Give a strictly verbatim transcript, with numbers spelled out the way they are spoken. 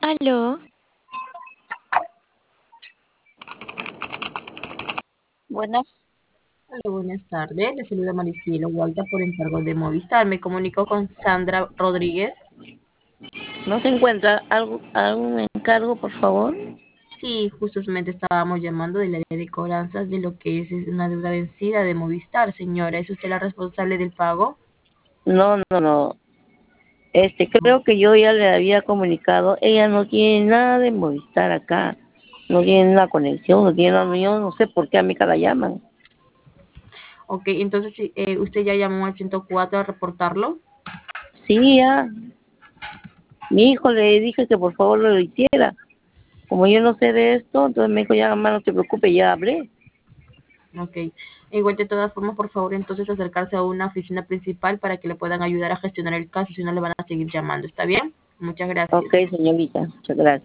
Aló, Buenas, Hola, buenas tardes. Le saluda Maricielo Guaita por encargo de Movistar. Me comunico con Sandra Rodríguez. ¿no se encuentra algo, algún encargo, por favor? Sí, justamente estábamos llamando del área de cobranzas de lo que es una deuda vencida de Movistar, señora. ¿Es usted la responsable del pago? No, no, no. Este, creo que yo ya le había comunicado. Ella no tiene nada de Movistar acá. No tiene una conexión, no tiene nada. Yo no sé por qué a mí la llaman. Ok, entonces sí, eh, usted ya llamó al ciento cuatro a reportarlo. Sí, ya. Mi hijo le dije que por favor lo hiciera. Como yo no sé de esto, entonces me dijo, ya mamá, no te preocupes, ya hablé. Ok. Igual de todas formas, por favor, entonces acercarse a una oficina principal para que le puedan ayudar a gestionar el caso, si no le van a seguir llamando. ¿Está bien? Muchas Ok, gracias. señorita, muchas gracias.